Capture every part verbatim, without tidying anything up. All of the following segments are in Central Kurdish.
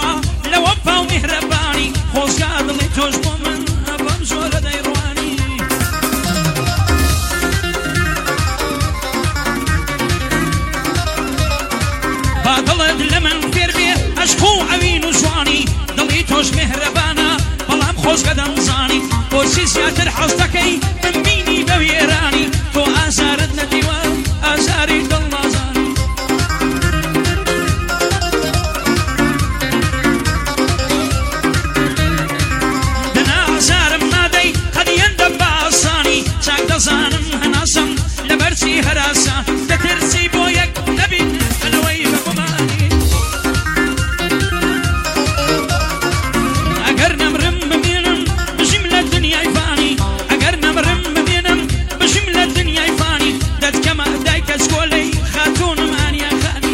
گۆڕا لە وەفا و میهرەبانی خۆزگا دڵی تۆش بۆ من بەم زۆرە دەیڕوانی با دڵت لە من فێر بێ عەشق و ئەوین و جوانی دڵی تۆش میهرەبانە بەڵام خۆزگە دەمزانی بۆچی زیاتر حەز دەکەی بمبینی بە وێرانی تۆ ئازارت نەدیوە ئازاری دڵ نازانی دەنا ئازارم نادەی قەدیەندە باسانی چاک دەزانم هەناسم لەبەرچی هەراسە دەترسی بۆ یەک نەبین ئەلەوەی بەگومانی ئەگەر نەمرم بمێنم بژیم لە دنیای فانی ئەگەر نەمرم بمێنم بژیم لە دنیای فانی دەتکەمە دایکە چکۆلەی خاتوونم ئانیا خانی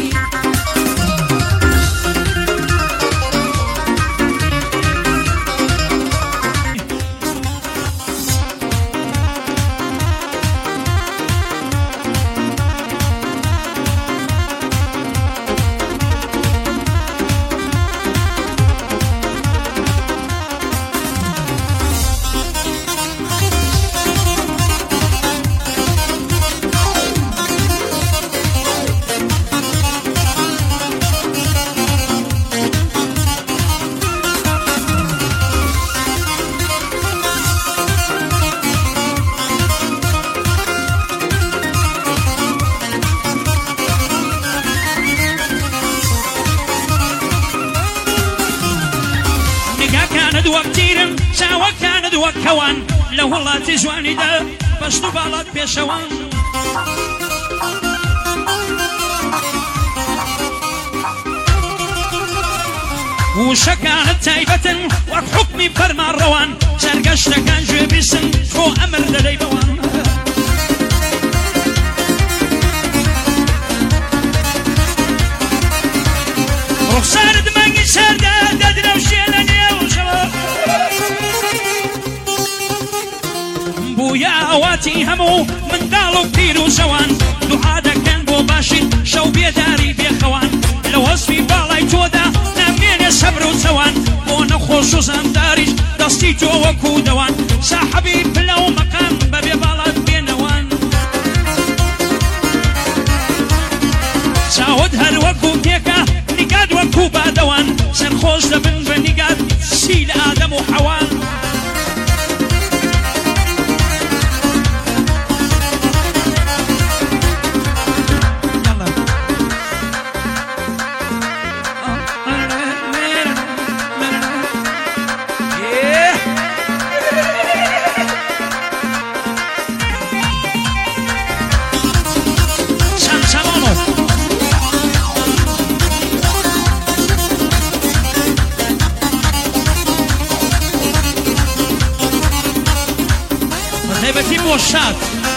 وەکتیرم چاوەکانت وەک کەوان لە وڵاتی جوانیدا بەشت و باڵات پێشەوان وشەکانت تایبەتن وەک حوکمی فەرمانڕەوان سەرگەشتەکان گوێ بیسن تۆ ئەمر دەدەی بەوان ڕوخسارت مانگی سەردا دەدرەوشێ لە نێو شەوە بوویە ئەواتی هەموو منداڵ و پیر و جەوان دوعا دەکەن بۆ باشین شەو بێداری بێخەوان لە وەسفی باڵای تۆدا نامێنێ سەبر و چەوان بۆ نەخۆش و زەنداریش دەستی تۆ وەکو دەوان ساحەبی پلە و مەقام بەبێ باڵات بێنەوان چاوت هەر وەکو تێکە نیگات وەکو بادەوان سەرخۆش دەبن بە نیگات سی لە ئادەم و حەوان هێبەتی بۆ شاد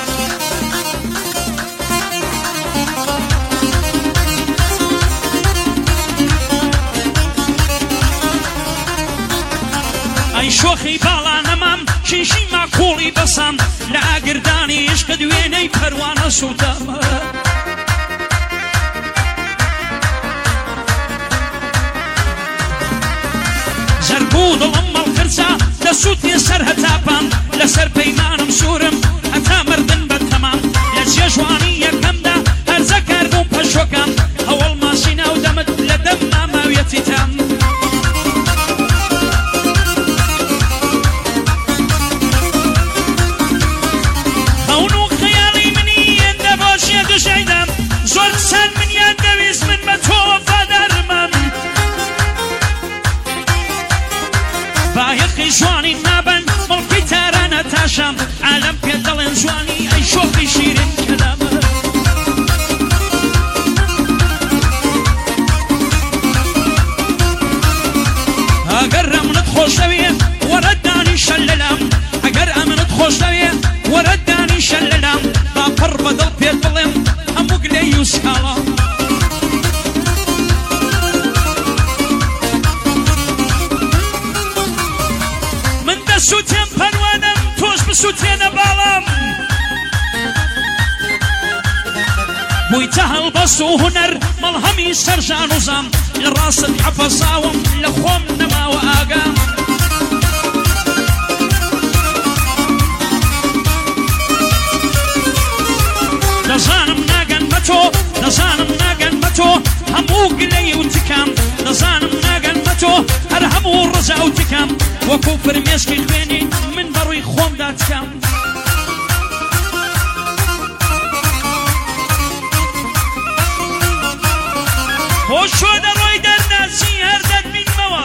ئەی شۆخی باڵا نەمام شینشی ماکۆڵی بەسام لە ئاگردانی عشقت وێنەی پەروانە سووتەم زەربوو دڵم مەڵقرچە دەسووتێ سەر هەتاپام لەسەر پەیمانم سوورم هەتا مردن بە تەمام لە جێ ژوانی یەکەمدا هەرزە کاربووم پەشۆکەم هەوڵ ماسی ناو دەمت لە دەم ماماویەتی تام هەون و خەیاڵی منی ئێندە بۆشیە دژەیدەم زۆر چەند منیان دەویست من بە تۆ وەفادارمم بایەقی جوانی نابن مڵکی تارانە تاشام عالەم پێ دەڵێن جوانی ئەی شۆخی شیرین کەلامە ئەگەر ئەمنت خۆش دەوێ وەرە دانیشە لەلام ئەگەر ئەمنت خۆش دەوێ وەرە دانیشە لەلام با پڕ بەدڵ پێت بڵێم هەموو گلەی و سکاڵە من دەسووتێم پەروانەم تۆش بسووتێنە باڵام بووی جەهەڵ بەست و هونەر مەڵهەمی سەرژان و زام لە ڕاست حەفەزاوم لە خۆم نەماوە ئاگام دەزانم ناگەن بە تۆ دەزانم ناگەن بە تۆ هەموو گلەی و تکام دەزانم ناگەن بە تۆ هەر هەموو ڕزا و تکام وەکو فرمێسکی خوێنی من بەڕووی خۆمدا تکام بۆ چۆ دەڕۆی دەرناچی هەر دەربینمەوە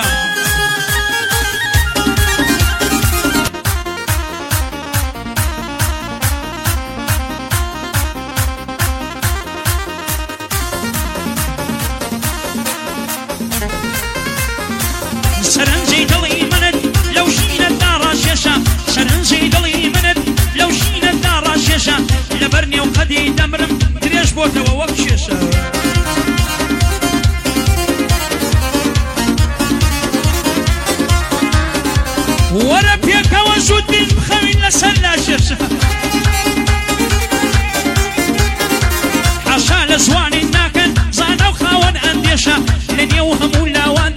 سەرنجەی دڵی منت لەو ژینەتدا ڕاکێشە سەرنجەی دڵی منت لەو ژینەتدا ڕاکێشە لەبەر نێو قەدی دەمرم درێژ بۆتەوە وەک کێشە وەرە پێکەوە زوود بین بخەوین لەسەر لاشێشە حاشا لە زوانی ناکەن زانە و خاوەن ئەندێشە لە نێو هەموو لاوان